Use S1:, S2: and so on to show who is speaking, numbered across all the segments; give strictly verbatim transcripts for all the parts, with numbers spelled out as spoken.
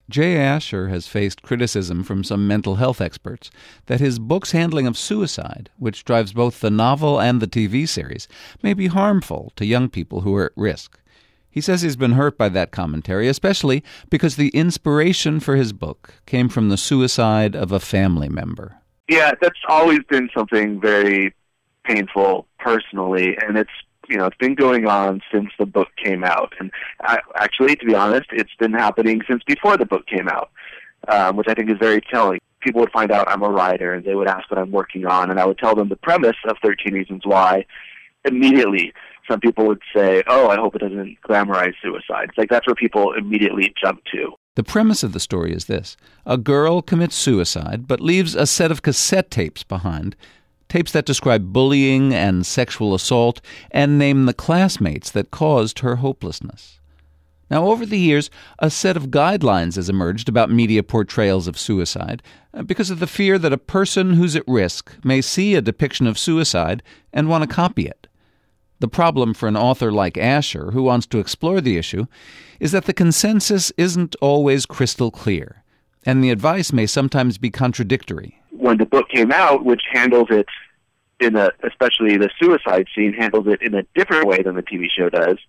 S1: Jay Asher has faced criticism from some mental health experts that his book's handling of suicide, which drives both the novel and the T V series, may be harmful to young people who are at risk. He says he's been hurt by that commentary, especially because the inspiration for his book came from the suicide of a family member.
S2: Yeah, that's always been something very painful personally, and it's you know, it's been going on since the book came out. And I, actually, to be honest, it's been happening since before the book came out, um, which I think is very telling. People would find out I'm a writer, and they would ask what I'm working on, and I would tell them the premise of thirteen Reasons Why. Immediately, some people would say, oh, I hope it doesn't glamorize suicide. It's like that's where people immediately jump to.
S1: The premise of the story is this. A girl commits suicide, but leaves a set of cassette tapes behind, tapes that describe bullying and sexual assault and name the classmates that caused her hopelessness. Now, over the years, a set of guidelines has emerged about media portrayals of suicide because of the fear that a person who's at risk may see a depiction of suicide and want to copy it. The problem for an author like Asher, who wants to explore the issue, is that the consensus isn't always crystal clear, and the advice may sometimes be contradictory.
S2: When the book came out, which handles it in a, especially the suicide scene, handles it in a different way than the T V show does,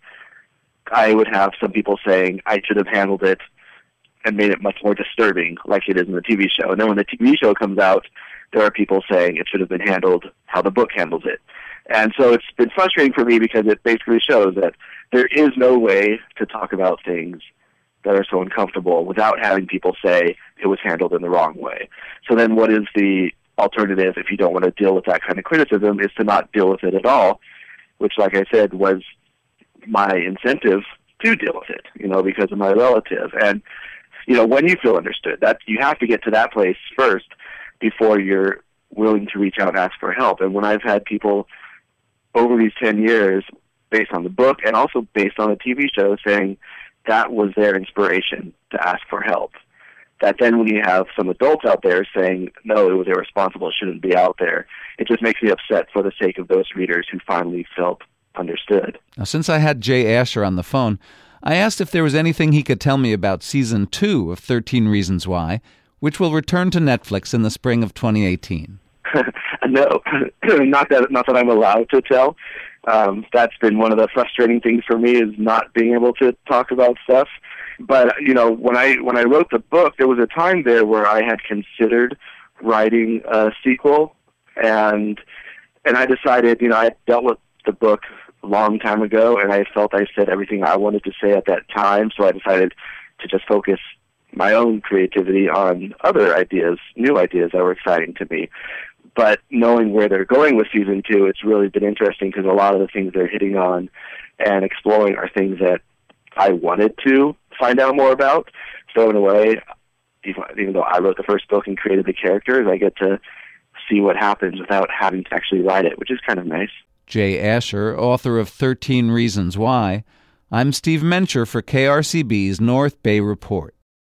S2: I would have some people saying I should have handled it and made it much more disturbing like it is in the T V show. And then when the T V show comes out, there are people saying it should have been handled how the book handles it. And so it's been frustrating for me because it basically shows that there is no way to talk about things that are so uncomfortable without having people say it was handled in the wrong way. So then what is the alternative if you don't want to deal with that kind of criticism is to not deal with it at all, which, like I said, was my incentive to deal with it, you know, because of my relative. And, you know, when you feel understood, that you have to get to that place first before you're willing to reach out and ask for help. And when I've had people over these ten years, based on the book and also based on the T V show, saying that was their inspiration to ask for help, that then when you have some adults out there saying, no, it was irresponsible, it shouldn't be out there, it just makes me upset for the sake of those readers who finally felt understood.
S1: Now, since I had Jay Asher on the phone, I asked if there was anything he could tell me about Season two of thirteen Reasons Why, which will return to Netflix in the spring of twenty eighteen.
S2: No, not that not that I'm allowed to tell. Um, that's been one of the frustrating things for me, is not being able to talk about stuff. But, you know, when I when I wrote the book, there was a time there where I had considered writing a sequel, and and I decided, you know, I had dealt with the book a long time ago, and I felt I said everything I wanted to say at that time, so I decided to just focus my own creativity on other ideas, new ideas that were exciting to me. But knowing where they're going with season two, it's really been interesting because a lot of the things they're hitting on and exploring are things that I wanted to find out more about. So in a way, even though I wrote the first book and created the characters, I get to see what happens without having to actually write it, which is kind of nice.
S1: Jay Asher, author of thirteen Reasons Why. I'm Steve Mencher for K R C B's North Bay Report.